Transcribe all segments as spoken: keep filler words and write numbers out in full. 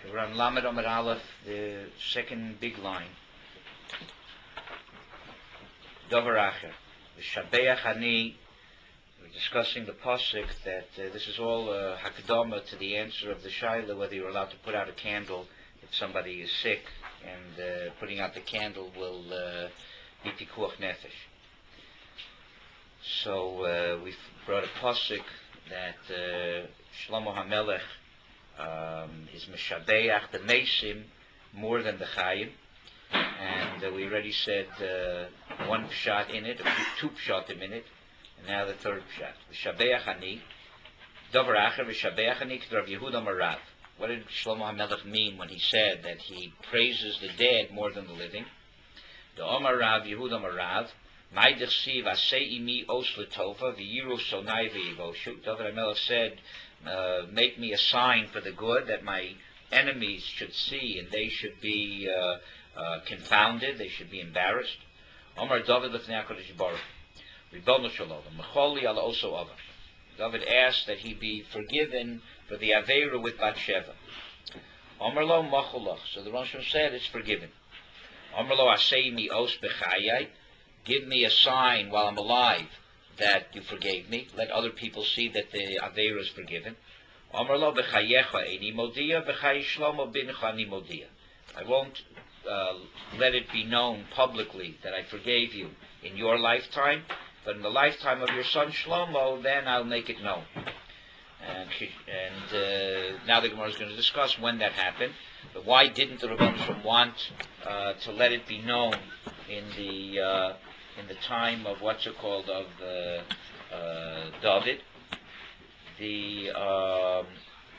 We're on Lamed Amud Aleph, the second big line. Dover Acher. V'shabeach ani. We're discussing the pasuk that uh, this is all uh, hakdama to the answer of the shaila whether you're allowed to put out a candle if somebody is sick, and uh, putting out the candle will uh, be pikuach nefesh. So uh, we've brought a pasuk that uh, Shlomo HaMelech um, is meshabeach the mesim more than the chayim, and uh, we already said uh, one pshat in it, two pshatim in it, and now the third pshat. V'shabeach ani, dover acher v'shabeach ani k'drav Yehuda Marav. What did Shlomo HaMelech mean when he said that he praises the dead more than the living? The Omar Rav Yehuda Marav, Ma'idich siv asei imi os letova v'yiru sonai v'yivoshu. David HaMelech said, uh, make me a sign for the good that my enemies should see and they should be uh, uh, confounded, they should be embarrassed. Omar David l'fnei HaKadosh Baruch Ribono shel olam mecholi ala oso ava. David asked that he be forgiven for the Aveira with Bathsheba. Omar lo machulach. So the Rosh said it's forgiven. Omar lo asei mi os b'chayai. Give me a sign while I'm alive that you forgave me. Let other people see that the Aveira is forgiven. Omar lo b'chayecha eini modia b'chay Shlomo bincha ani modia. I won't uh, let it be known publicly that I forgave you in your lifetime, but in the lifetime of your son Shlomo, then I'll make it known. And, and uh, now the Gemara is going to discuss when that happened. But why didn't the Rebbeinu Shalom want uh, to let it be known in the uh, in the time of what's it called of uh, uh, David? The um,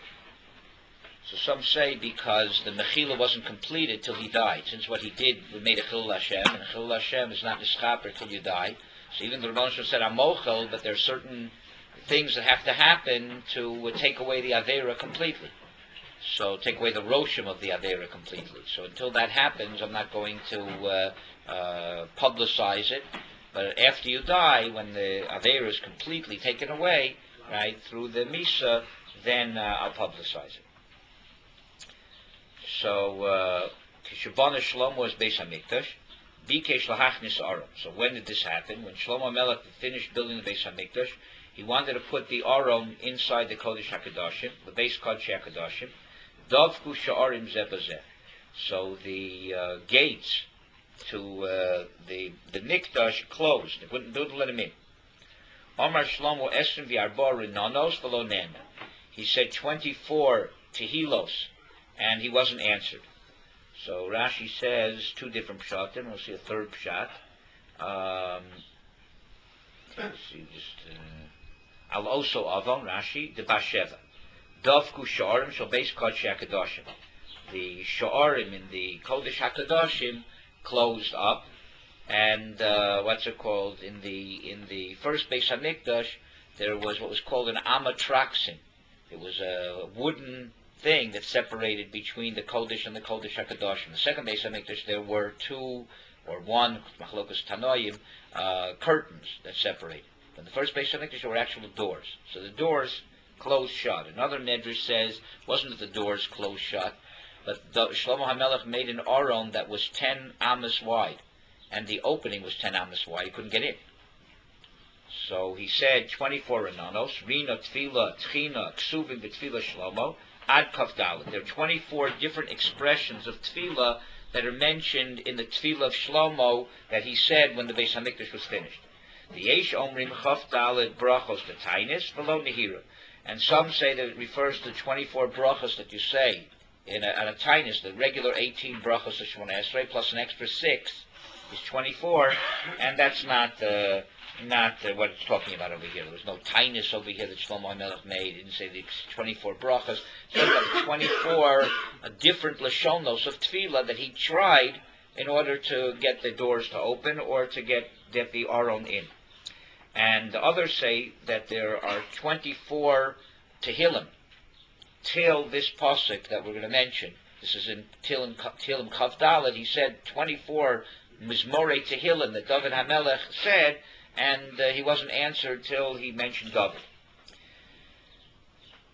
so some say because the Mechila wasn't completed till he died. Since what he did, we made a Chilul Hashem, and a Chilul Hashem is not nischaper till you die. So even the Rebbeinu Shalom said Amochel, but there are certain things that have to happen to uh, take away the Aveira completely. So take away the Roshim of the Aveira completely. So until that happens, I'm not going to uh, uh, publicize it. But after you die, when the Aveira is completely taken away, right, through the Misa, then uh, I'll publicize it. So, Kishabana Shlomo was Beis HaMikdash, Bikesh Lahachnis Aron. So when did this happen? When Shlomo Melech finished building the Beis HaMikdash, he wanted to put the Aron inside the Kodesh HaKadoshim, the base Kodesh HaKadoshim, Dovku Sha'arim Zebazeh. So the uh, gates to uh, the the Mikdash closed. They wouldn't, wouldn't let him in. Omar Shlomo Esrim V'Arba Rinanos V'Lo Nena. He said twenty-four Tehillos, and he wasn't answered. So Rashi says two different pshatim. We'll see a third pshat. Um, let's see, just Al Oso Avon Rashi the Basheva. Dovku Sha'arim Shal Beis Kodesh HaKadoshim. The Sha'arim in the Kodesh HaKadoshim closed up, and uh, what's it called? In the in the first Beis HaMikdash, there was what was called an Amatraxin. It was a wooden thing that separated between the Kodesh and the Kodesh HaKadoshim. The second Beis HaMikdash, there were two or one Machlokas Tanoim uh, curtains that separated. In the first Beis HaMikdash, there were actual doors. So the doors closed shut. Another Medrash says, wasn't that the doors closed shut, but the, Shlomo HaMelech made an Aron that was ten amas wide, and the opening was ten amas wide. He couldn't get in. So he said, twenty-four Renanos, Rina, Tfila, Tchina, Ksuvim, B'Tfila Shlomo, Ad Kavdalit. There are twenty-four different expressions of Tfila that are mentioned in the Tfila of Shlomo that he said when the Beis HaMikdash was finished. The Yesh Omrim Chavdalit Brachos L'Tainis V'Lo Nehira. And some say that it refers to twenty-four brachos that you say in a, on a tainis, the regular eighteen brachos of Shemona Esrei plus an extra six is twenty-four, and that's not uh, not uh, what it's talking about over here. There was no tainis over here that Shlomo HaMelech made. He didn't say the twenty-four brachos. So about twenty-four uh, different lashonos of tefillah that he tried in order to get the doors to open or to get, get the aron in. And the others say that there are twenty-four Tehillim till this pasuk that we're going to mention. This is in Tehillim, Tehillim Kavdalet. He said twenty-four Mizmorei Tehillim that David HaMelech said, and uh, he wasn't answered till he mentioned David.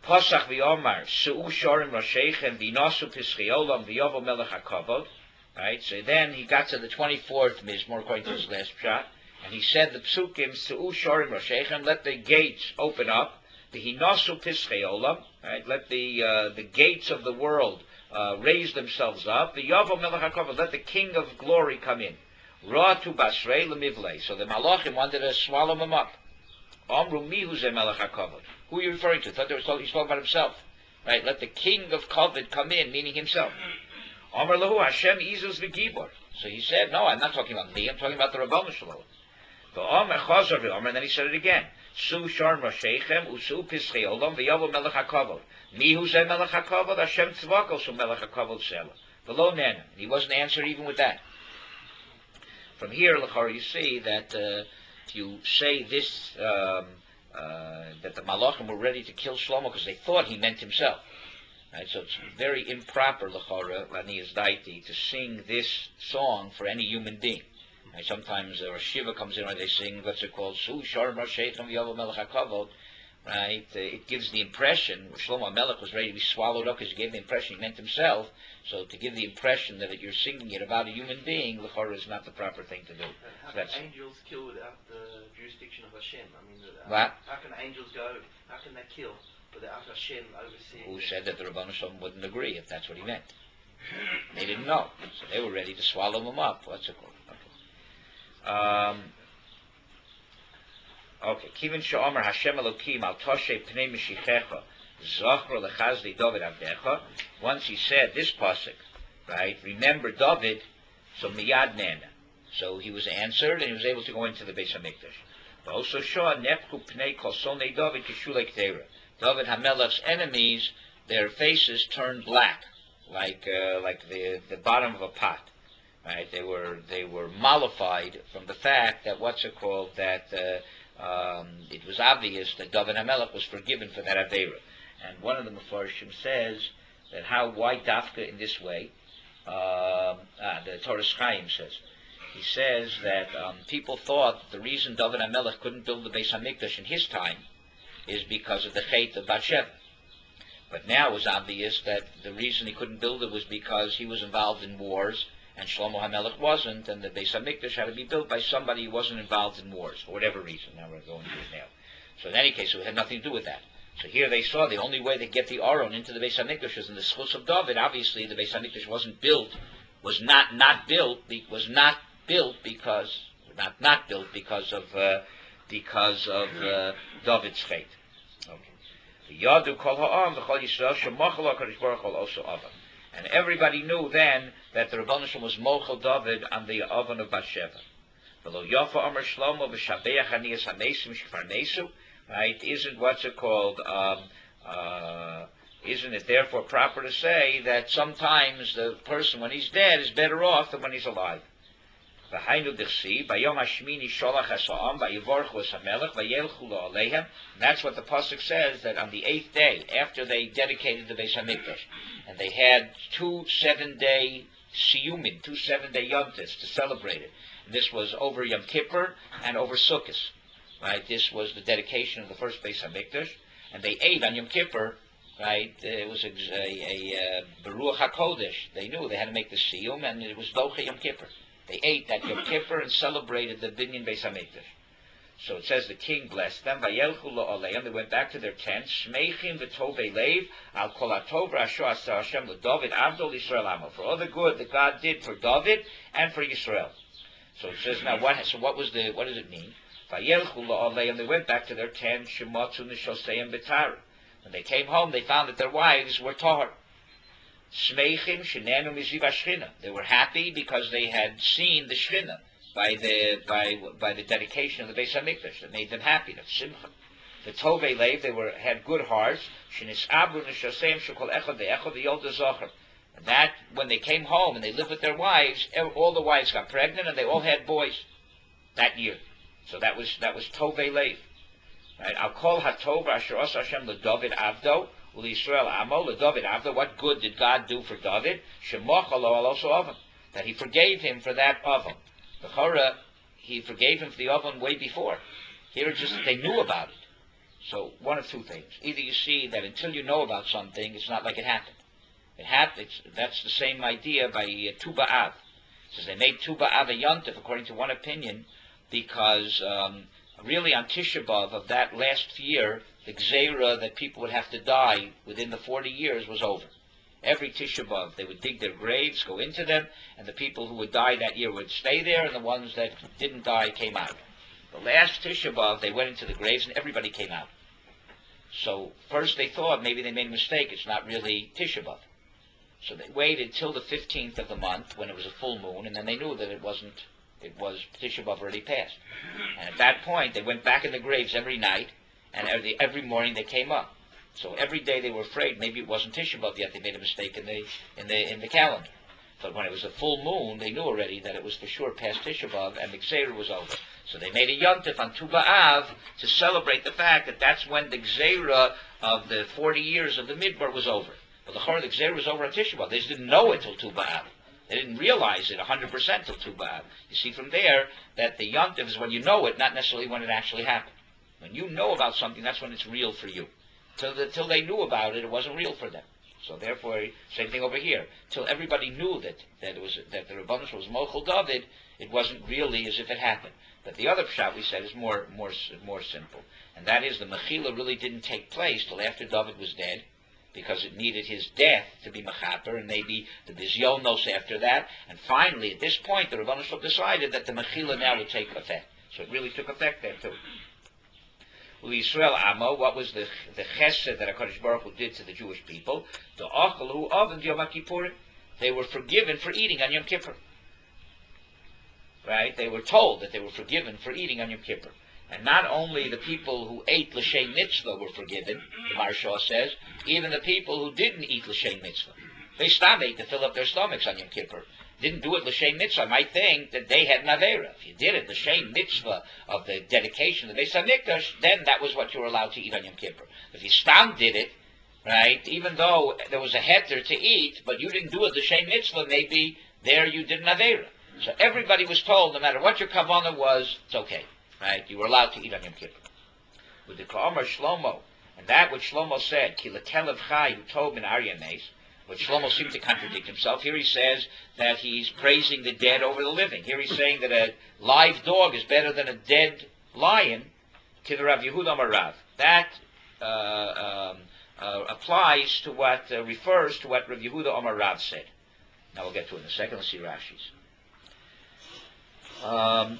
Pasach v'omar su'u shorim rosheichem v'inasu pischei olam v'yovo melech hakavod. Right. So then he got to the twenty-fourth mizmor according to his last shot, and he said the psukim su'u shorim rosheichem, let the gates open up. V'hinasu pischei olam. Right. Let the uh, the gates of the world uh, raise themselves up. V'yovo melech hakavod. Let the King of Glory come in. Ra'atu basrei lemivlei. So the malachim wanted to swallow him up. Amru mihu ze melech hakavod. Who are you referring to? Thought they were talking, he's talking about himself. Right? Let the King of Kavod come in, meaning himself. Amar lahu Hashem izus v'gibor. So he said, no, I'm not talking about me, I'm talking about the Rabbanu Shalom. V'amar chazar v'amar, and then he said it again. Su sharm rasheichem, usu pischei olam, v'yavo melech hakavod. Mihu ze melech hakavod, Hashem tzvako su melech hakavod sela. V'lo nen. He wasn't answered even with that. From here, L'chor, you see that uh, if you say this, um, uh, that the Malachim were ready to kill Shlomo because they thought he meant himself. Right? So it's very improper, L'chor, Lanias Daiti, to sing this song for any human being. Right? Sometimes a uh, Shiva comes in and they sing what's it called, Su Sharm Rasheichem V'Yavo Melech HaKavod. Right? Uh, it gives the impression, Shlomo Melech was ready to be swallowed up because he gave the impression he meant himself. So to give the impression that you're singing it about a human being, l'chorah, is not the proper thing to do. How so can angels kill without the jurisdiction of Hashem? I mean, uh, what? How can angels go? How can they kill without Hashem overseeing? Who said that the Rabbanu Shalom wouldn't agree if that's what he meant? They didn't know, so they were ready to swallow him up. What's it called? Okay. Um, okay. Kivin she'omer Hashem Elokim al toshe pnei mishichecha. Once he said this pasuk, right? Remember David, so miyad nena. So he was answered, and he was able to go into the Beis Hamikdash. But also Shah nepku pnei kol sonei David kishulei ktera. David Hamelech's enemies, their faces turned black, like uh, like the the bottom of a pot. Right? They were they were mollified from the fact that what's it called that uh, um, it was obvious that David Hamelech was forgiven for that aveira. And one of the Mefarshim says that how, why Dafka in this way? Uh, ah, the Torah Chaim says. He says that um, people thought that the reason David HaMelech couldn't build the Beis HaMikdash in his time is because of the Chet of Bathsheba. But now it was obvious that the reason he couldn't build it was because he was involved in wars, and Shlomo HaMelech wasn't, and the Beis HaMikdash had to be built by somebody who wasn't involved in wars, for whatever reason. Now we're going to it now. So in any case, it had nothing to do with that. So here they saw the only way to get the Aron into the Beis Hamikdash was in the schus of David. Obviously, the Beis Hamikdash wasn't built, was not not built, was not built because not not built because of uh, because of uh, David's fate. Okay. And everybody knew then that the Rebbeinu Shalom was mochel David on the oven of Bathsheba. Right? Isn't what's it called? Um, uh, isn't it therefore proper to say that sometimes the person when he's dead is better off than when he's alive? That's what the pasuk says, that on the eighth day after they dedicated the Beis Hamikdash, and they had two seven-day siyumin, two seven-day yontis to celebrate it. And this was over Yom Kippur and over Sukkot. Right, this was the dedication of the first Beis Hamikdash, and they ate on Yom Kippur. Right, it was a, a, a Beruach HaKodesh. They knew they had to make the siyum, and it was Docha Yom Kippur. They ate that Yom Kippur and celebrated the Binyan Beis Hamikdash. So it says the king blessed them. Vayelchu lo'aleim. They went back to their tents. Shmeichim v'tovei leiv al kol hatov asher asa Hashem l'David avdol Yisrael amo. For all the good that God did for David and for Yisrael. So it says now what? So what was the? What does it mean? And they went back to their tent. When they came home, they found that their wives were tahor. They were happy because they had seen the Shechina by the by by the dedication of the Beis Hamikdash. That made them happy. Simcha. The tovei leiv, they were had good hearts. And that when they came home and they lived with their wives, all the wives got pregnant and they all had boys that year. So that was that was tovei leiv, right? I'll call hatov asher asa Hashem leDavid avdo uLyisrael amo leDavid avdo. What good did God do for David? Shemochal lo also oven, that He forgave him for that oven. The Chora, He forgave him for the oven way before. Here it's just that they knew about it. So one of two things. Either you see that until you know about something, it's not like it happened. It happened. It's, that's the same idea by uh, Tu B'Av. It says they made Tu B'Av a Yontif, according to one opinion, because um, really on Tisha B'Av of that last year, the Gzeira that people would have to die within the forty years was over. Every Tisha B'Av, they would dig their graves, go into them, and the people who would die that year would stay there, and the ones that didn't die came out. The last Tisha B'Av, they went into the graves, and everybody came out. So first they thought maybe they made a mistake. It's not really Tisha B'Av. So they waited till the fifteenth of the month when it was a full moon, and then they knew that it wasn't, it was Tisha B'Av already passed. And at that point, they went back in the graves every night, and every, every morning they came up. So every day they were afraid maybe it wasn't Tisha B'Av yet. They made a mistake in the in the in the calendar. But when it was a full moon, they knew already that it was for sure past Tisha B'Av, and the Gzeira was over. So they made a Yontif on Tu B'Av to celebrate the fact that that's when the Gzeira of the forty years of the Midbar was over. But the Chor, the Gzeira was over on Tisha B'Av. They just didn't know it till Tu B'Av. They didn't realize it one hundred percent till Tu B'Av. You see from there that the Yontif is when you know it, not necessarily when it actually happened. When you know about something, that's when it's real for you. Till, the, till they knew about it, it wasn't real for them. So therefore, same thing over here. Till everybody knew that that it was that the Rebbeinu was Mochel David, it wasn't really as if it happened. But the other pshat we said is more more more simple, and that is the Mechila really didn't take place till after David was dead, because it needed his death to be Mechaper, and maybe the Bizyonos after that. And finally, at this point, the Rebbeinu decided that the Mechila now would take effect. So it really took effect then too. Yisrael Amo, what was the the chesed that HaKadosh Baruch Hu did to the Jewish people? The Achalu Oven Yom Kippurim. They were forgiven for eating on Yom Kippur. Right? They were told that they were forgiven for eating on Yom Kippur. And not only the people who ate L'Shem Mitzvah were forgiven, the Maharsha says, even the people who didn't eat L'Shem Mitzvah. They stopped ate to fill up their stomachs on Yom Kippur. Didn't do it L'Shem Mitzvah. Might think that they had an Avera. If you did it, L'Shem Mitzvah of the dedication of the Beis HaMikdash, then that was what you were allowed to eat on Yom Kippur. If you stam did it, right, even though there was a heter to eat, but you didn't do it L'Shem Mitzvah, maybe there you did an Avera. So everybody was told, no matter what your kavanah was, it's okay. Right? You were allowed to eat on Yom Kippur. With the Ka'amar Shlomo, and that which Shlomo said, Ki lekelev chai hu tov min arya meis, but Shlomo seemed to contradict himself. Here he says that he's praising the dead over the living. Here he's saying that a live dog is better than a dead lion. To the Rav Yehuda Amar Rav. That uh, um, uh, applies to what, uh, refers to what Rav Yehuda Amar Rav said. Now we'll get to it in a second. Let's see Rashi's. Um,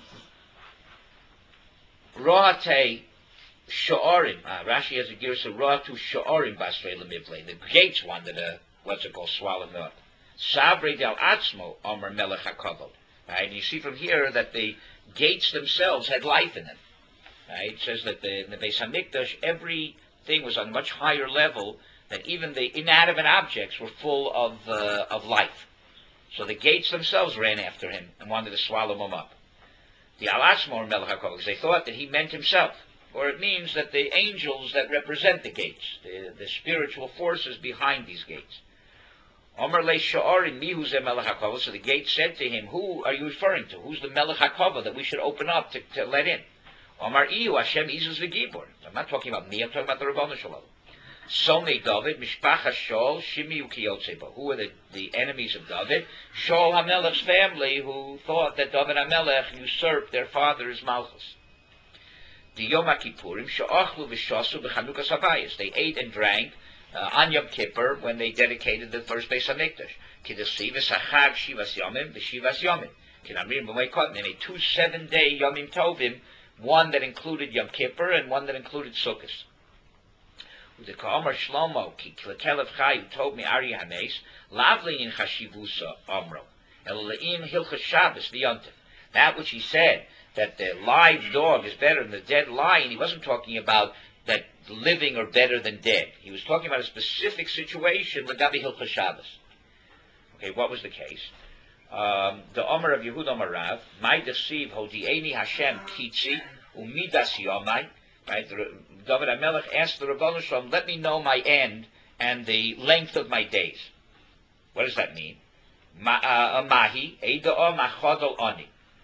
Roate Sha'arim. Ah, Rashi has a girsa Roatu Sha'arim Basrei Lemivle. The gates wanted a what's it called, swallowed up. Sabre del Atzmo Omer Melech HaKavod. Right? And you see from here that the gates themselves had life in them. Right? It says that the, in the Beis HaMikdash, everything was on a much higher level, that even the inanimate objects were full of uh, of life. So the gates themselves ran after him and wanted to swallow him up. The Al Atzmo Omer Melech HaKavod, they thought that he meant himself. Or it means that the angels that represent the gates, the, the spiritual forces behind these gates. Omer le sha'arim mihu ze melech hakavod. So the gate said to him, who are you referring to? Who's the melech hakavod that we should open up to, to let in? Omer iyu Hashem izus v'gibor. I'm not talking about me, I'm talking about the Rebbeinu Shalom. Somei David, mishpacha Shaul, shimi ukiyotzeba. Who are the, the enemies of David? Shaul HaMelech's family, who thought that David HaMelech usurped their father's malchus. The Yom Kippurim, she'achlu v'shasu b'chanukas habayis. They ate and drank uh, on Yom Kippur when they dedicated the first Beis HaMikdash. Kidasi v'sachag shivas yomim v'shivas yomim. Kinamrim b'meikot. They made two seven-day Yomim Tovim, one that included Yom Kippur and one that included Sukkot. With the Ka'amar Shlomo, ki lekelev chai hu tov mi arya hameis, lavli in chashivusa amro, el le'im hilchas Shabbos v'yontif. That which he said, that the live dog is better than the dead lion, he wasn't talking about that living are better than dead. He was talking about a specific situation with Gabi Hilchas Shabbos. Okay, what was the case? Um, the Omer of Yehuda Amar Rav, my deceive hodi'eni Hashem kitzi umidas yomai. Right, David HaMelech asked the Rebbeinu Shalom, let me know my end and the length of my days. What does that mean? Mahi eida'o machadol oni.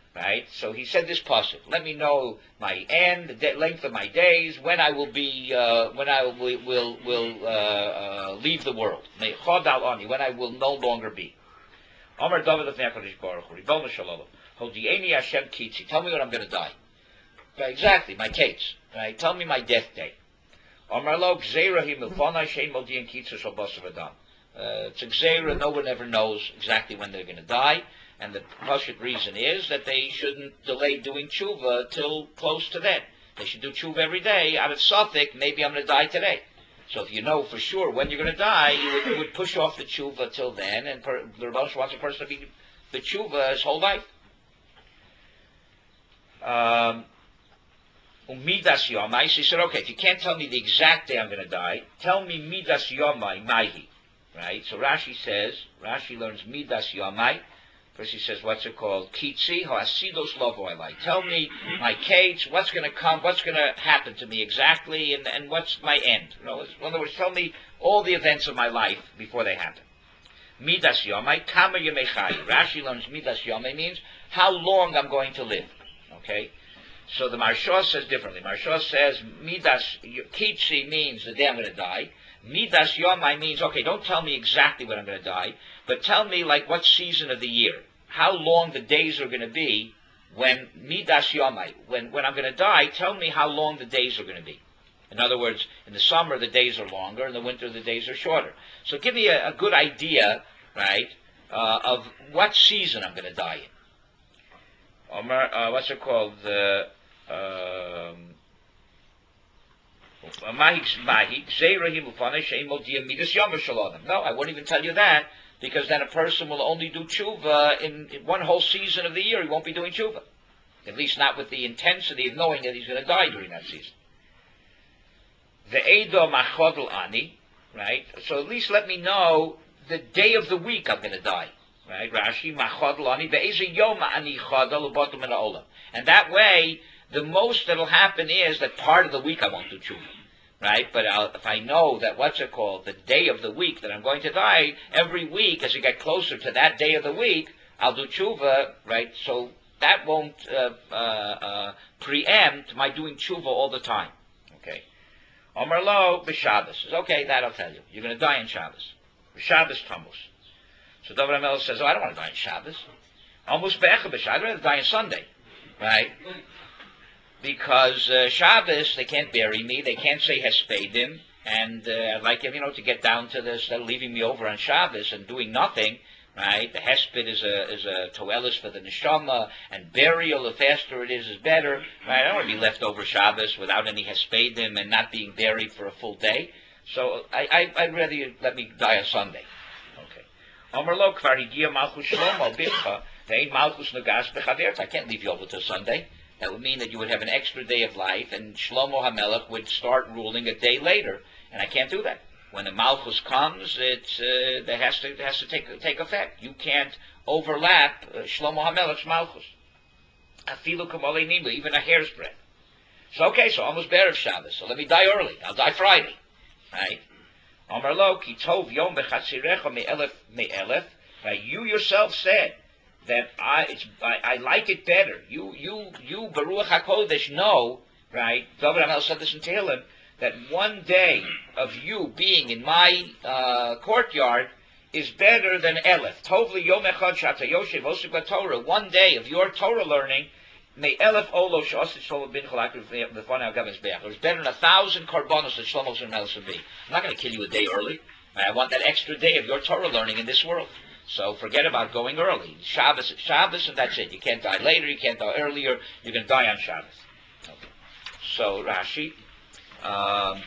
right? So he said this pasuk. Let me know my end, the de- length of my days, when I will be, uh, when I will will, will uh, uh, leave the world. May chodal ani, when I will no longer be. Amar David of Nekadosh Baruch Hu, Ribbono Shel Olam, Hodieni Hashem Kitzi. Tell me when I'm going to die. Right, exactly, my case. Right? Tell me my death date. Amar Lo Gzeira Hi Milvana Shein Modian Kitzu Shel Basar V'Dam. It's a Gzeira. No one ever knows exactly when they're going to die. And the pashut reason is that they shouldn't delay doing tshuva till close to then. They should do tshuva every day. Out of Suffolk, maybe I'm going to die today. So if you know for sure when you're going to die, you would, you would push off the tshuva till then, and per, the Rebbe wants a person to be the tshuva his whole life. Um, Midas Yomai, she said, okay, if you can't tell me the exact day I'm going to die, tell me Midas Yomai, Maihi. Right? So Rashi says, Rashi learns Midas Yomai. First he says, what's it called? Kitzi, Hasidos Lovoilai. Tell me my case, what's going to come, what's going to happen to me exactly, and, and what's my end. You know, in other words, tell me all the events of my life before they happen. Midas Yomai, Kama Yomechai. Rashi learns Midas Yomai means how long I'm going to live. Okay? So the Marsha says differently. Marsha says Midas Kitzi means the day I'm going to die. Midas Yomai means, okay, don't tell me exactly when I'm going to die, but tell me like what season of the year, how long the days are going to be when Midas Yomai, when, when I'm going to die, tell me how long the days are going to be. In other words, in the summer the days are longer, in the winter the days are shorter. So give me a, a good idea, right, uh, of what season I'm going to die in. Omar, uh, what's it called? The... Uh, um, No, I won't even tell you that, because then a person will only do tshuva in, in one whole season of the year. He won't be doing tshuva. At least not with the intensity of knowing that he's going to die during that season. The Eido Machodl Ani, right? So at least let me know the day of the week I'm going to die. Right? Rashi, Machodl Ani, Ve'eze Yoma Ani Chodl Ubotum in Olam. And that way, the most that'll happen is that part of the week I won't do tshuva, right? But I'll, if I know that, what's it called, the day of the week that I'm going to die, every week as you get closer to that day of the week, I'll do tshuva, right? So that won't uh, uh, uh, preempt my doing tshuva all the time, okay? Omar Lo, b'Shabbos. Okay, that I'll tell you. You're going to die on Shabbos. B'Shabbos Tammuz. So David HaMelech says, oh, I don't want to die on Shabbos. Almost be'echa b'Shabbos. I'd rather die on Sunday, right? Because uh, Shabbos, they can't bury me, they can't say Hespedim, and uh, I'd like, you know, to get down to this, instead of leaving me over on Shabbos and doing nothing, right? The Hesped is a is a toelis for the neshama, and burial, the faster it is, is better, right? I don't want to be left over Shabbos without any Hespedim and not being buried for a full day. So I, I, I'd rather you let me die on Sunday. Okay. Amar Lo, Kvar Higia Malchus Shlomo Bimcha, Ve'ein Malchus Nagas B'Chavert. I can't leave you over till Sunday. That would mean that you would have an extra day of life, and Shlomo HaMelech would start ruling a day later, and I can't do that. When the Malchus comes, it's uh, that has to it has to take take effect. You can't overlap uh, Shlomo HaMelech's Malchus. Afilu Kamolei Nimu, even a hair's breadth. So okay, so almost Berev Shabbos. So let me die early. I'll die Friday, right? Amar Lo Ki Tov Yom B'Chatzirecha Me'elef Me'elef. Right? You yourself said that I, it's, I I like it better. You you you Baruch HaKodesh know, right? David HaMelech said this in Tehillim, that one day of you being in my uh, courtyard is better than Elef. Tovli Yom Echad Shata Yoshev Osik Torah. One day of your Torah learning, may Elef Olo Shosit Shlomo bin Chalak B'Fonei Gavins Be'ach. It's better than a thousand korbanos that Shlomo HaMelech would be. I'm not going to kill you a day early. I want that extra day of your Torah learning in this world. So forget about going early. Shabbos, Shabbos, and that's it. You can't die later. You can't die earlier. You're going to die on Shabbos. Okay. So Rashi, um,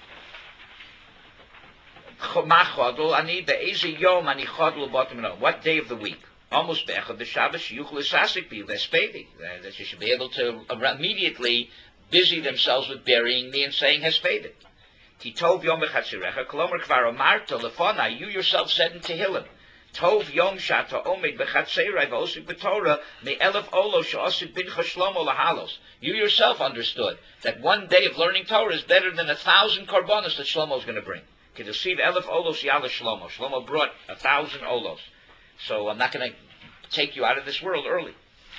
what day of the week? Almost be'echad b'Shabbos yuchlu esasik bi v'espedi. That you should be able to immediately busy themselves with burying me and saying hespedi. Titov yom b'chatzirecha kolomer kvar omarta lefonai. You yourself said in Tehillim. Tov Yom Shata Omed B'Chatzeirai V'Osik B'Torah Me'elef Olo She'osik Bincha Shlomo Lahalos. You yourself understood that one day of learning Torah is better than a thousand korbanos that Shlomo is going to bring. Kedosiv Elef Olos Yala Shlomo. Shlomo brought a thousand olos. So I'm not going to take you out of this world early.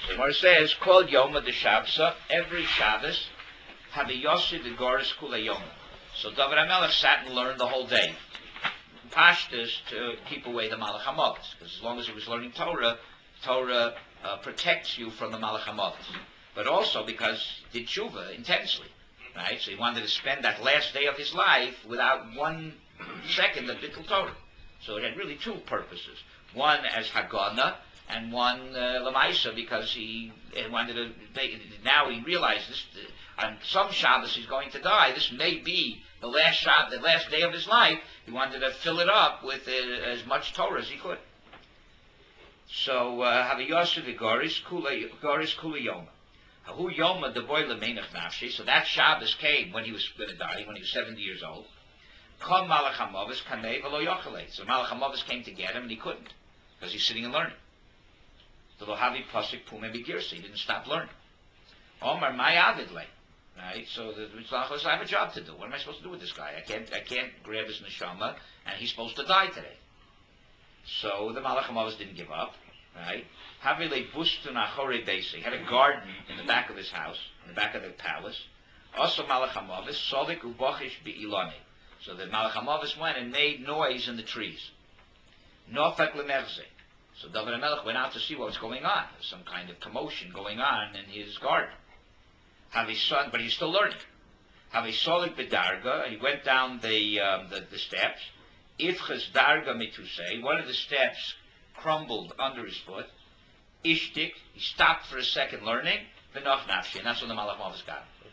The Gemara says, "Called Yoma de Shabsa." Every Shabbos, have a Yosi de Goris Kula Yoma. So David HaMelech sat and learned the whole day. Pashtus to keep away the Malach HaMavis, because as long as he was learning Torah, Torah uh, protects you from the Malach HaMavis. But also because he did tshuva intensely, right? So he wanted to spend that last day of his life without one second of Bittul Torah. So it had really two purposes. One as Hagana, and one uh, Lamaisa, because he uh, wanted to, they, now he realizes uh, on some Shabbos he's going to die. This may be the last Shabbos, the last day of his life. He wanted to fill it up with uh, as much Torah as he could. So, Haviyosha the Goris, Goris Kula Yoma. Hu Yoma the boy Lemenach Nafshi. So that Shabbos came when he was going to die, when he was seventy years old. Kom Malach HaMavis Kanei V'lo Yochale. So Malach HaMavis came to get him, and he couldn't, because he's sitting and learning. The Lohavi Pasik Pume Begirsa. He didn't stop learning. Omar Mai Avidle. Right? So the Mitzvah says, I have a job to do. What am I supposed to do with this guy? I can't I can't grab his neshama, and he's supposed to die today. So the Malach HaMavis didn't give up. Right? Havile Bustun Achore Basi. He had a garden in the back of his house, in the back of the palace. Also Malach HaMavis, Solik Ubochish Be'ilani. So the Malach HaMavis went and made noise in the trees. Nofek Lemerze. So David HaMelech went out to see what was going on. There's some kind of commotion going on in his garden. Have his son, but he's still learning. Have a solik bedarga, and he went down the, um, the the steps. Ifchas darga mitusei, one of the steps crumbled under his foot. Ishtik, he stopped for a second learning. V'noch nafshi, and that's when the Malach HaMavis got him.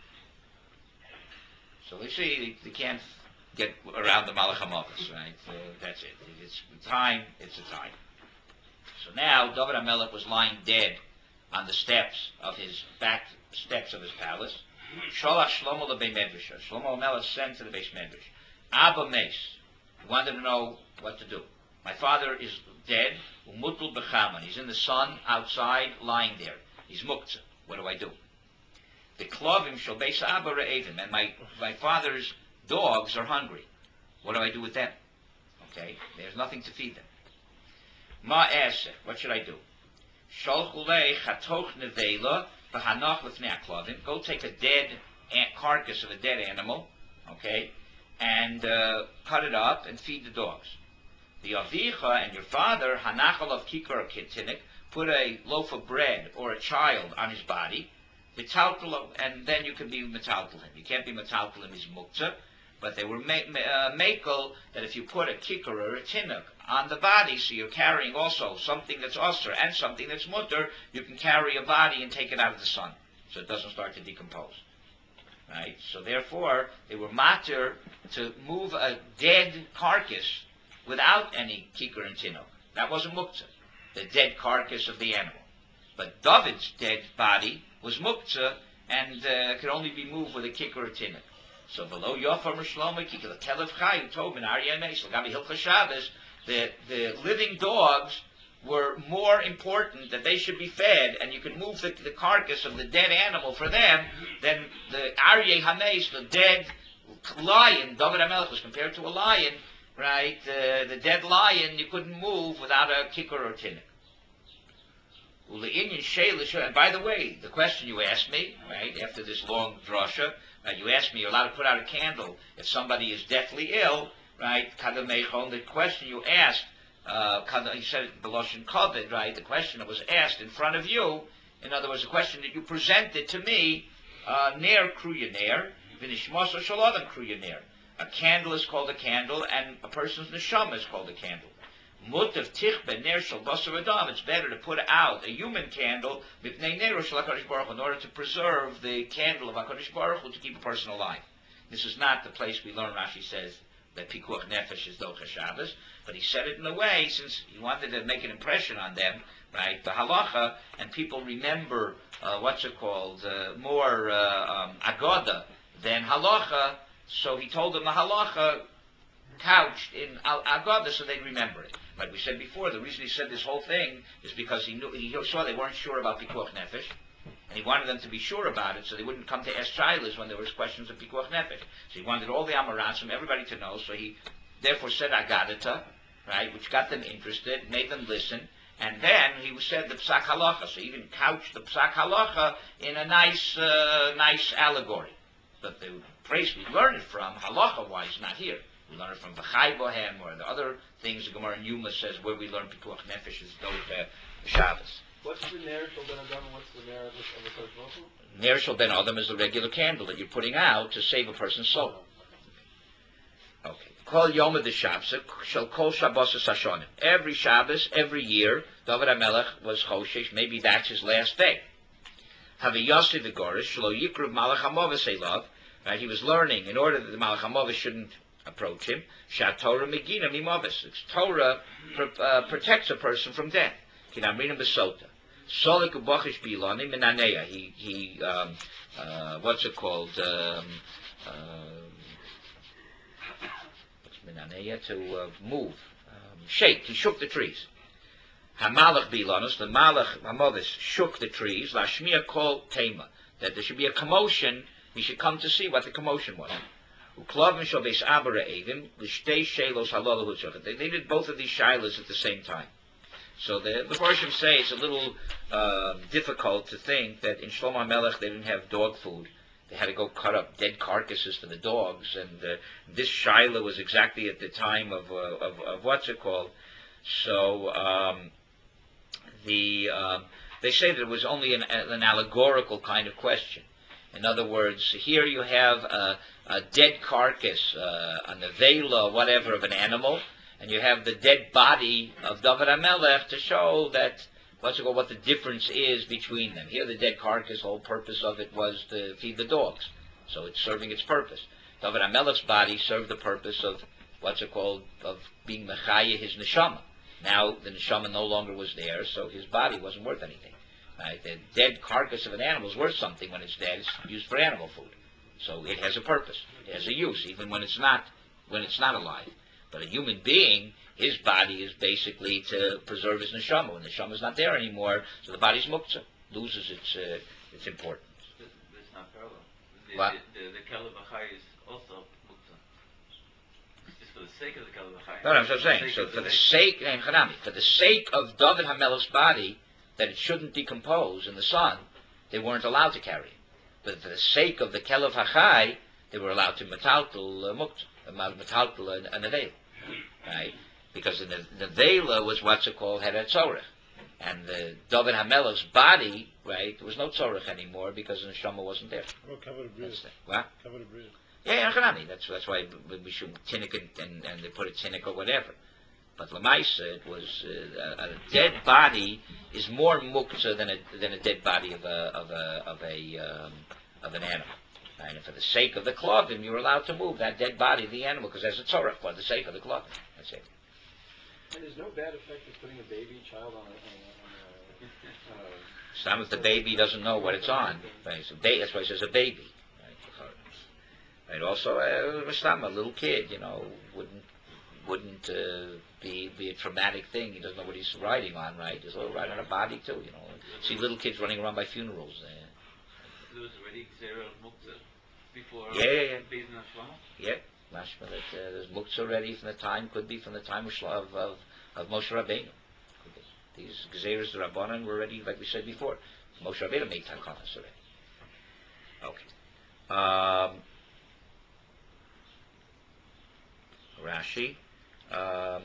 So they see they, they can't get around the Malach HaMavis, right? Uh, that's it. It's time. It's a time. So now David HaMelech was lying dead on the steps of his back steps of his palace. Sholach Shlomo the Beis Medrash. Shlomo HaMelech sent to the Beis Medrash. Abba Meis. He wanted to know what to do. My father is dead. Umutul b'chaman. He's in the sun outside, lying there. He's muktzah. What do I do? The klovim shel Beis Abba re'evim. And my my father's dogs are hungry. What do I do with them? Okay, there's nothing to feed them. Ma eseh. What should I do? Sholchulei chatoch nevela v'hanach lefnei haklovim. Go take a dead carcass of a dead animal, okay, and uh, cut it up and feed the dogs. The avicha and your father hanachal of kikar kitinik, put a loaf of bread or a child on his body, and then you can be metaltal him. You can't be metaltal him, he's muktzah. But they were uh, makel that if you put a kikar or a tinuk on the body, so you're carrying also something that's osir and something that's mutter, you can carry a body and take it out of the sun, so it doesn't start to decompose. Right? So therefore, they were matter to move a dead carcass without any kikar and tinuk. That wasn't muktzah, the dead carcass of the animal. But David's dead body was muktzah and uh, could only be moved with a kikar or tinuk. So below Yofar Shlomo Kikar, the Kelev Chayu told me in Aryeh Meis, Gabi Hilchas Shabbos, the the living dogs were more important, that they should be fed, and you could move the, the carcass of the dead animal for them than the Aryeh Hameis, the dead lion. David HaMelech was compared to a lion, right? Uh, the dead lion you couldn't move without a kikar or tinnik. And by the way, the question you asked me, right, after this long drasha, uh, you asked me, you're allowed to put out a candle if somebody is deathly ill, right? The question you asked, uh, you said it, the Lashon Kavod, right? The question that was asked in front of you, in other words, the question that you presented to me, Ner Kruya Ner, V'nishmasa Shalodam Kruya Ner. A candle is called a candle, and a person's neshama is called a candle. Mutav tichbe ner shel basar adam. It's better to put out a human candle b'pnei ner shel HaKadosh Baruch Hu, in order to preserve the candle of HaKadosh Baruch Hu, to keep a person alive. This is not the place we learn. Rashi says that pikuach nefesh is docha Shabbos, but he said it in a way since he wanted to make an impression on them, right? The halacha, and people remember uh, what's it called uh, more uh, um, agoda than halacha. So he told them the halacha couched in agoda, so they'd remember it. Like we said before, the reason he said this whole thing is because he knew he saw they weren't sure about pikuach nefesh, and he wanted them to be sure about it, so they wouldn't come to ask shilas when there was questions of pikuach nefesh. So he wanted all the amarantzim, everybody to know. So he therefore said agadata, right, which got them interested, made them listen, And then he said the psak halacha. So he even couched the psak halacha in a nice, uh, nice allegory. But the place we learn it from, halacha-wise, not here. We learn it from V'chai Bohem or the other things the Gemara in Yuma says where we learn Pikuach Nefesh is those uh, Shabbos. What's the Ner Shel Ben Adam and what's the Ner of the Kodesh Baruch Hu? Ner Shel Ben Adam is the regular candle that you're putting out to save a person's soul. Okay. Kol Yom Shabbos Shel Kol Shabbos Hashonim. Every Shabbos, every year, David HaMelech was Choshesh. Maybe that's his last day. Haviyasi the Gorish Shlo Yikruv Malach HaMoves Elav. Right, he was learning in order that the Malach HaMoves shouldn't approach him. Shat Torah Megina Mimoves. Torah uh, protects a person from death. Kinamrina Besota. Solik Ubachish Bilani Minaneya. He he um, uh, what's it called? Um, uh, what's Minaneya to uh, move, um, shake. He shook the trees. Hamalach Bilanus. The Malach Hamovis shook the trees. Lashmiya Kol Tema. That there should be a commotion. We should come to see what the commotion was. They did both of these shilas at the same time. So the the Farshim say it's a little uh, difficult to think that in Shlomo HaMelech they didn't have dog food. They had to go cut up dead carcasses for the dogs, and uh, this shilah was exactly at the time of uh, of, of what's it called. So um, the uh, they say that it was only an, an allegorical kind of question. In other words, here you have a, a dead carcass, uh, a nevela, whatever, of an animal, and you have the dead body of David HaMelech to show that what's it called, what the difference is between them. Here, the dead carcass, the whole purpose of it was to feed the dogs, so it's serving its purpose. David HaMelech's body served the purpose of what's it called, of being mechaya his neshama. Now the neshama no longer was there, so his body wasn't worth anything. Right? The dead carcass of an animal is worth something when it's dead. It's used for animal food, so it has a purpose. It has a use, even when it's not when it's not alive. But a human being, his body is basically to preserve his neshama. When the neshama is not there anymore, so the body's muktzah, loses its uh, its importance. This, this is not parallel. The, what? The, the, the Kelev Achai is also muktzah. It's for the sake of the Kelev Achai. No, no, that's what I'm saying. So for the sake, for the sake of David HaMelech's body, that it shouldn't decompose in the sun, they weren't allowed to carry it. But for the sake of the Kelev HaChai, they were allowed to metaltal uh, muktzah, metaltal a nevela, right? Because the nevela was what's it called, had a tzorech. And the David HaMelech's body, right, there was no tzorech anymore because the neshama wasn't there. Oh, covered a bridge. What? Covered a bridge. Yeah, yeah, that's that's why we should tinnik and, and, and they put a tinnik or whatever. But Lamaisa, it was uh, a, a dead body is more muktzah than a than a dead body of a of a of a um, of an animal. Right? And for the sake of the clothing, you're allowed to move that dead body of the animal because there's a tzorech for the sake of the clothing. That's it. And there's no bad effect of putting a baby child on a. On a, on a uh, Some of the baby doesn't know what it's on. Right? So ba- that's why it says a baby. Right? Right? Also, uh, a little kid, you know, wouldn't. wouldn't uh, be be a traumatic thing. He doesn't know what he's riding on, right? He's a little riding on a body too, you know. See little kids running around by funerals. Uh, there was already Xera Muktzah before yeah, yeah, yeah. Beis Nashma? Yeah, Mashma, that uh, there's Muktzah already from the time, could be from the time of of, of, of Moshe Rabbeinu. These Xeras, the Rabbanan, were already, like we said before, Moshe Rabbeinu made Takanas already. Okay. Um, Rashi. Um,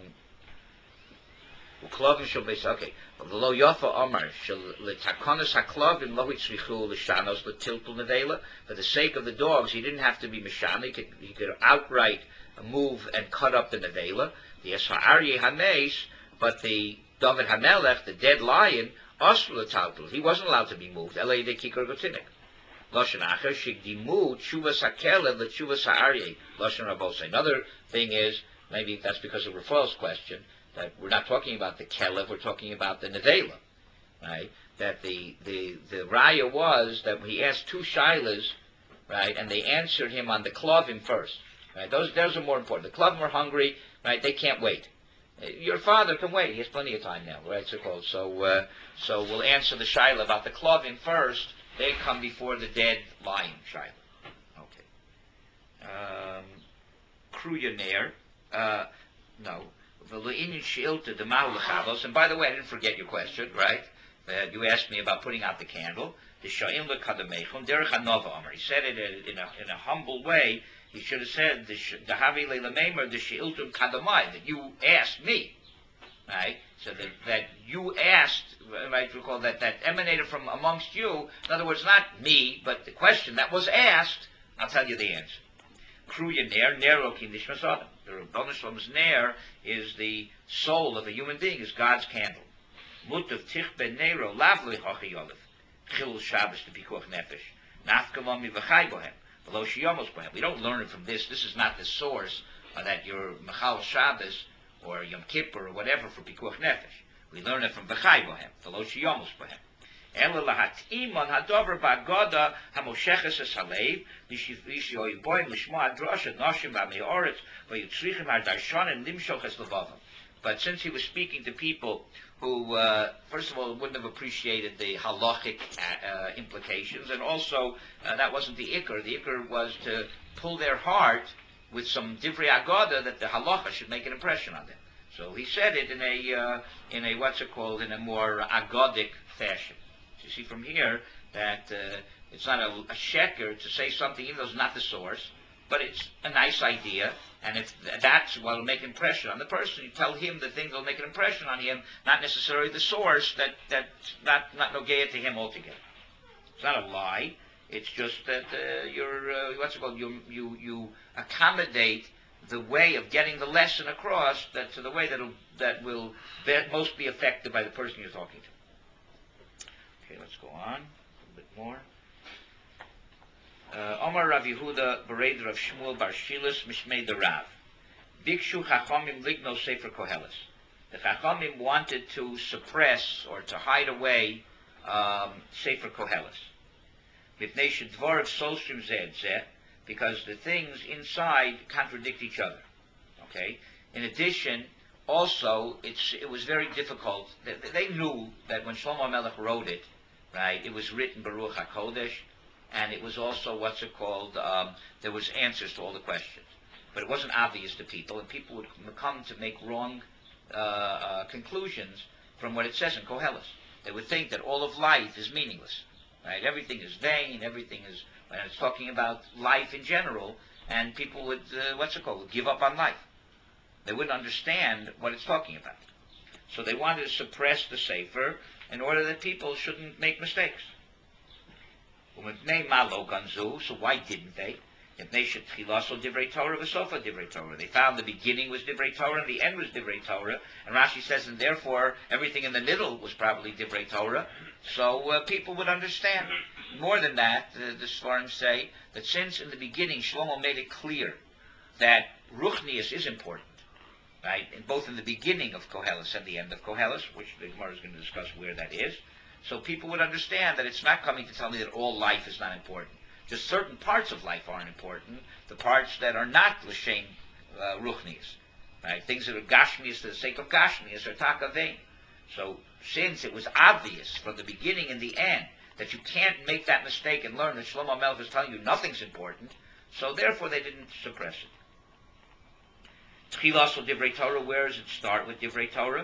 okay. Lo Yafa Omar Letakonis Haklavim Lo Hitzrichu L'Shanos L'Tiltul Nevela. For the sake of the dogs, he didn't have to be Mishana. He could, he could outright move and cut up the Nevela. The Esfa'arye Hameis, but the David HaMelech, the dead lion, Osr L'Taltul, he wasn't allowed to be moved. Elei de Kikar Gotinik. Lashon Acher Shigdimu Tshuvas HaKelev L'Tshuvas HaArye. Lashon Rabosai. Another thing is, maybe that's because of Raphael's question, that we're not talking about the Kelev, we're talking about the Nevela, right? That the, the, the Raya was that he asked two Shilas, right, and they answered him on the Klovim first, right? Those, those are more important. The Klovim are hungry, right? They can't wait. Your father can wait. He has plenty of time now, right? So, so, uh, so we'll answer the Shilah about the Klovim first, they come before the dead lion Shilah. Okay. Um, Kruyaner. Uh, no. v'lu'inin she'ilta d'mahu l'chavos. And by the way, I didn't forget your question, right? Uh, you asked me about putting out the candle. The sha'im l'kadamechum derech hanova omer. He said it in a in a humble way. He should have said the havi le'lamemer the she'iltum kadamai, that you asked me, right? So that, that you asked, right? Recall that that emanated from amongst you. In other words, not me, but the question that was asked. I'll tell you the answer. Kruya ner nero ki nishmas adam. The Rebbeinu Shalom's ner is the soul of a human being, is God's candle. Mutav tich ben nero lavli hachi yolef. Chil Shabbos to pikuach nefesh. Nafkamam mivachai bohem. Below shiyomos bohem. We don't learn it from this. This is not the source uh, that your Mechal Shabbos or Yom Kippur or whatever for pikuach nefesh. We learn it from vachai bohem. Below shiyomos bohem. Ela lahatim on hadover bagoda hamosheches es halev lishoy boy lishma adrasha noshim ba'meoretz vayutzrichim hardarshanim nimshoches levavam. But since he was speaking to people who, uh, first of all, wouldn't have appreciated the halachic uh, implications, and also uh, that wasn't the ikr. The ikr was to pull their heart with some divrei agoda that the halacha should make an impression on them. So he said it in a uh, in a what's it called in a more agodic fashion. You see from here that uh, it's not a, a sheker to say something even though it's not the source, but it's a nice idea, and if that's what will make impression on the person, you tell him the thing that will make an impression on him, not necessarily the source that that's not not nogea to him altogether. It's not a lie. It's just that uh, you're uh, what's it called? You you you accommodate the way of getting the lesson across that to the way that that will be, most be affected by the person you're talking to. Okay, let's go on a bit more. Uh, Omar Rav Yehuda Bered Rav Shmuel Bar Shilas Mishmei the Rav. Bikshu Chachamim Ligno Sefer Koheles. The Chachamim wanted to suppress or to hide away um, Sefer Koheles. Mipnei Shedvarav Solshim Zeh Zeh, because the things inside contradict each other. Okay. In addition, also it's it was very difficult. They, they knew that when Shlomo Melech wrote it, right, it was written Baruch HaKodesh. And it was also, what's it called, um, there was answers to all the questions. But it wasn't obvious to people, and people would come to make wrong uh, uh, conclusions from what it says in Koheles. They would think that all of life is meaningless, right? Everything is vain, everything is, when it's talking about life in general, and people would, uh, what's it called, would give up on life. They wouldn't understand what it's talking about. So they wanted to suppress the Sefer in order that people shouldn't make mistakes. So why didn't they? They found the beginning was Divrei Torah and the end was Divrei Torah. And Rashi says, and therefore everything in the middle was probably Divrei Torah. So uh, people would understand. More than that, uh, the Sfarim say that since in the beginning Shlomo made it clear that Ruchnius is important, right? And both in the beginning of Koheles and the end of Koheles, which the Gemara is going to discuss where that is. So people would understand that it's not coming to tell me that all life is not important. Just certain parts of life aren't important. The parts that are not l'shem uh, ruchnius, right? Things that are gashmius for the sake of gashmius are taka vain. So since it was obvious from the beginning and the end that you can't make that mistake and learn that Shlomo Melech is telling you nothing's important, so therefore they didn't suppress it. Tchilas of Divrei Torah, where does it start with Divrei Torah?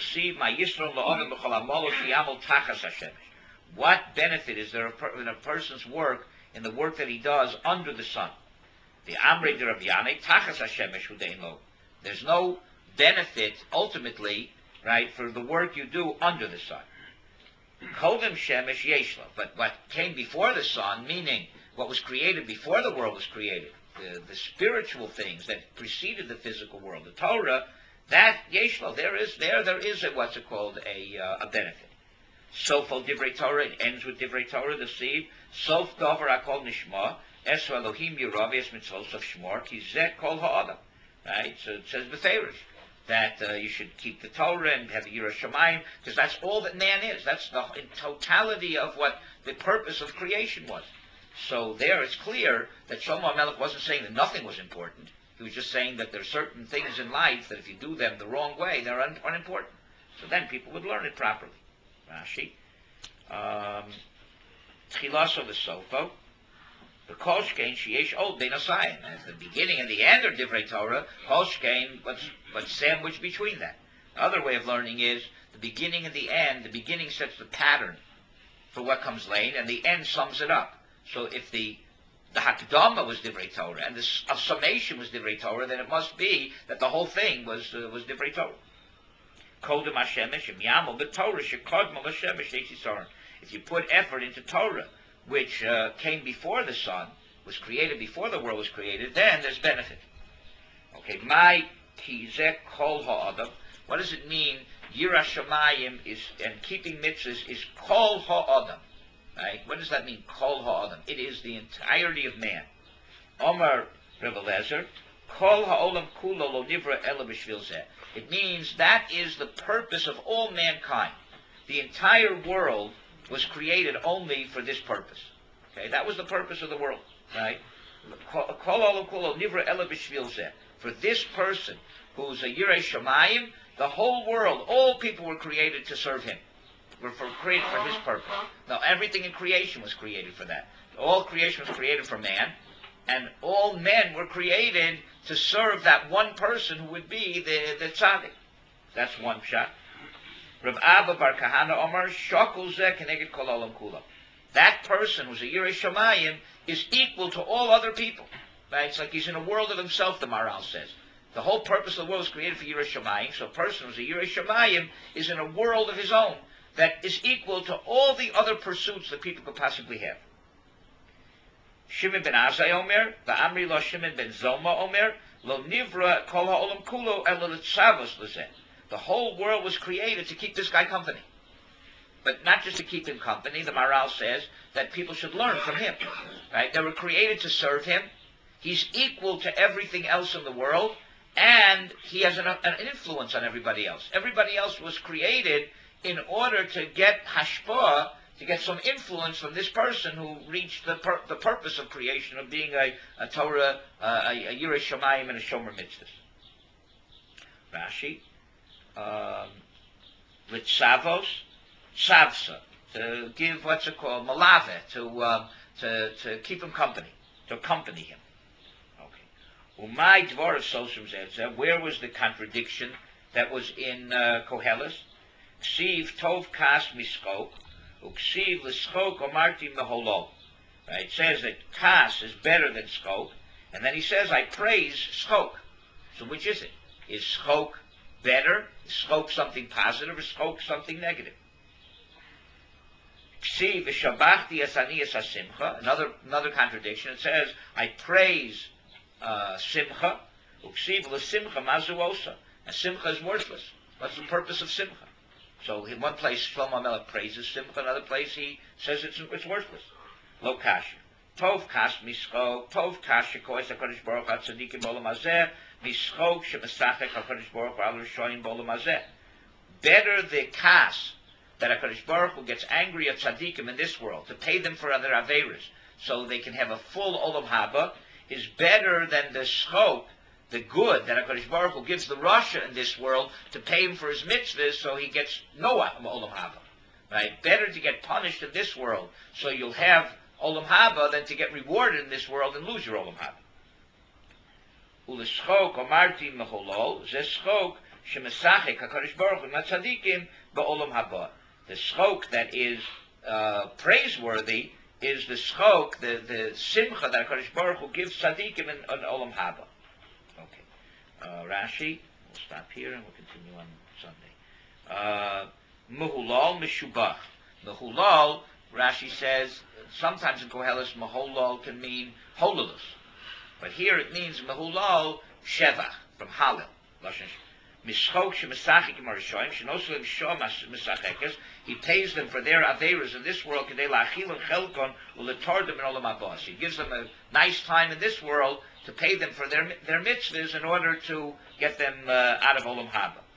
What benefit is there in a person's work, in the work that he does under the sun? The Amrei de Rav Yanai, Tachas Hashemesh Hudein Lo. There's no benefit ultimately, right, for the work you do under the sun. Kodem Shemesh Yeshlo. But what came before the sun, meaning what was created before the world was created, the, the spiritual things that preceded the physical world, the Torah, that Yeshlo, there is there there is a, what's it called, a uh, a benefit. Sofal Divrei Torah, it ends with Divrei Torah, the seed. Sof Dover Akol Nishma, Esra Elohim Yirav Es Mitzvos of Shmor, Ki Zeh Kol Ha'adam. Right? So it says Beferish that uh, you should keep the Torah and have the Yirah Shamayim, because that's all that man is. That's the in totality of what the purpose of creation was. So there it's clear that Shlomo HaMelech wasn't saying that nothing was important. He was just saying that there are certain things in life that if you do them the wrong way, they're un- unimportant. So then people would learn it properly. Rashi. Tchilaso v'sofo. The Kolshkein sheyesh old bein asayim. As the beginning and the end are divrei Torah, Kolshkein, what's what's sandwiched between that. The other way of learning is the beginning and the end. The beginning sets the pattern for what comes later, and the end sums it up. So if the the Hakdama was divrei Torah and the uh, summation was divrei Torah, then it must be that the whole thing was uh, was divrei Torah. Kodem Hashemesh and Yamel b'Torah shekodma l'Shemesh deitzisaron. If you put effort into Torah, which uh, came before the sun, was created before the world was created, then there's benefit. Okay, my kizek kol ha'adam. What does it mean? Yira Shamayim is, and keeping mitzvahs is kol ha'adam. Right? What does that mean? Kol ha'adam. It is the entirety of man. Omar Rebbe Lezer, kol ha'olam kulo lo nivra ela b'shvil zeh. It means that is the purpose of all mankind. The entire world was created only for this purpose. Okay, that was the purpose of the world, right? Kol ha'olam kulo nivra ela b'shvil zeh. For this person who's a Yirei Shamayim, the whole world, all people were created to serve him. Were for, created for his purpose. Now, everything in creation was created for that. All creation was created for man, and all men were created to serve that one person who would be the, the tzaddik. That's one shot. Rav Abba Bar Kahana Omar, Shokul Zeh Keneged Kol Olam Kula. That person who's a Yirei Shamayim is equal to all other people. Right? It's like he's in a world of himself, the Maral says. The whole purpose of the world is created for Yirei Shamayim, so a person who's a Yirei Shamayim is in a world of his own that is equal to all the other pursuits that people could possibly have. Shimon ben Azai Omer, Va'amri lo Shimon ben Zoma Omer, lo nivra kol ha'olam kulo ela l'tzavos l'zeh. The whole world was created to keep this guy company. But not just to keep him company, the Maral says that people should learn from him. Right? They were created to serve him. He's equal to everything else in the world, and he has an, an influence on everybody else. Everybody else was created in order to get hashpah, to get some influence from this person who reached the pur- the purpose of creation, of being a, a Torah, uh, a, a Yirei Shamayim and a Shomer Mitzvahs. Rashi, Litzavos, Savsa, to give, what's it called, Malave, to, uh, to, to keep him company, to accompany him. Okay. Umay Dvor of Sosum Zedze, where was the contradiction that was in uh, Koheles? Ksiv tov kas miskok, uksiv l'skok omarti meholol. Right? It says that kas is better than skok, and then he says, I praise skok. So which is it? Is skok better? Is skok something positive, or skok something negative? Ksiv v'shabachti asani es simcha. Another another contradiction. It says, I praise uh, simcha, uksiv l'simcha mazu osa. And simcha is worthless. What's the purpose of simcha? So in one place, Shlomo Melech praises simcha. Another place, he says it's, it's worthless. Lo kasha. Tov kas mischok. Tov kasha kois HaKadosh Baruch Hu tzadikim b'olam hazeh. Mischok shemesachek HaKadosh Baruch Hu al rishoyim b'olam hazeh. Better the kas that HaKadosh Baruch Hu gets angry at tzadikim in this world to pay them for other averas so they can have a full olam haba is better than the schok, the good that HaKadosh Baruch Hu gives the Rasha in this world to pay him for his mitzvahs so he gets no Olam Haba. Right? Better to get punished in this world so you'll have Olam Haba than to get rewarded in this world and lose your Olam Haba. U'leschok omarti meholol, ze schok shemesachek HaKadosh Baruch Hu matzadikim ba'olam haba. The schok that is uh, praiseworthy is the schok, the, the simcha that HaKadosh Baruch Hu gives tzadikim in, in Olam Haba. Uh, Rashi, we'll stop here and we'll continue on Sunday. Uh, Mehulal Meshubach. Mehulal, Rashi says, sometimes in Koheles, Mehulal can mean hololus. But here it means Mehulal Shevach, from Halil. Mishchok Shemesachik Marishoim, Shenosulim Shom Mesachekes, he pays them for their averas in this world, Kedei Lachil and Chelkon, Uletordem and Olam Haba. He gives them a nice time in this world to pay them for their their mitzvahs in order to get them uh, out of Olam Haba.